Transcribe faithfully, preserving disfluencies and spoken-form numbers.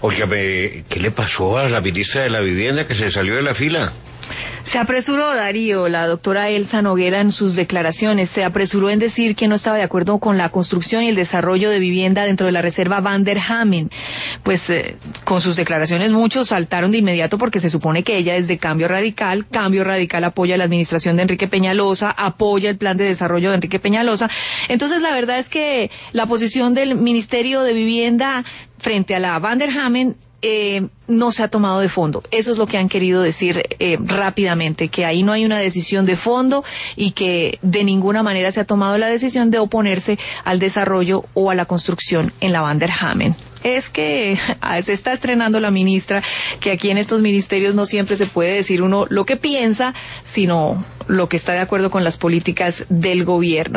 Óigame, ¿qué le pasó a la ministra de la Vivienda que se salió de la fila? Se apresuró, Darío, la doctora Elsa Noguera en sus declaraciones, se apresuró en decir que no estaba de acuerdo con la construcción y el desarrollo de vivienda dentro de la reserva Van der Hamen. Pues eh, con sus declaraciones muchos saltaron de inmediato porque se supone que ella es de Cambio Radical, Cambio Radical apoya la administración de Enrique Peñalosa, apoya el plan de desarrollo de Enrique Peñalosa. Entonces la verdad es que la posición del Ministerio de Vivienda frente a la Van der Hamen Eh, no se ha tomado de fondo. Eso es lo que han querido decir eh, rápidamente, que ahí no hay una decisión de fondo y que de ninguna manera se ha tomado la decisión de oponerse al desarrollo o a la construcción en la Van der Hamen. Es que se está estrenando la ministra, que aquí en estos ministerios no siempre se puede decir uno lo que piensa, sino lo que está de acuerdo con las políticas del gobierno.